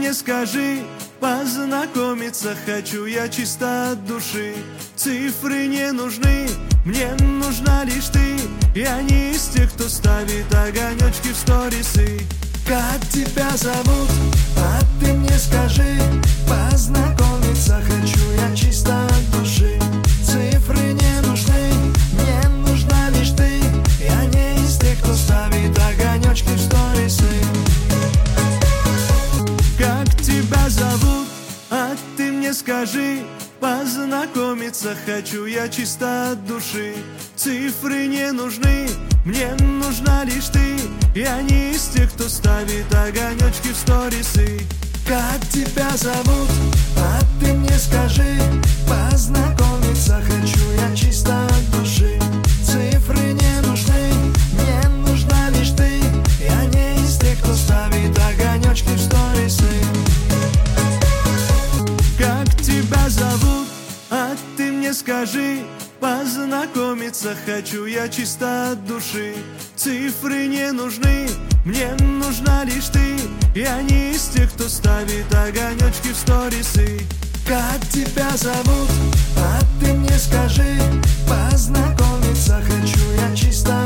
мне скажи, познакомиться хочу я чисто от души. Цифры не нужны, мне нужна лишь ты. Я не из тех, кто ставит огонечки в сторисы. Как тебя зовут? А ты мне скажи, познакомиться хочу я чисто от души. Цифры не нужны, мне нужна лишь ты. Я не из тех, кто ставит огонечки в сторисы. Как тебя зовут? А ты мне скажи, познакомиться хочу я чисто от души. Цифры не нужны, мне нужна лишь ты. Я не из тех, кто ставит огонечки в сторисы. Как тебя зовут? А ты мне скажи, познакомиться хочу я чисто от души. Цифры не нужны, мне нужна лишь ты. Я не из тех, кто ставит огонечки в сторисы. Как тебя зовут? А ты мне скажи, познакомиться хочу я чисто от души. Цифры не нужны, мне нужна лишь ты. Я не из тех, кто ставит огонечки в сторисы. Как тебя зовут? А ты мне скажи, познакомиться хочу я чисто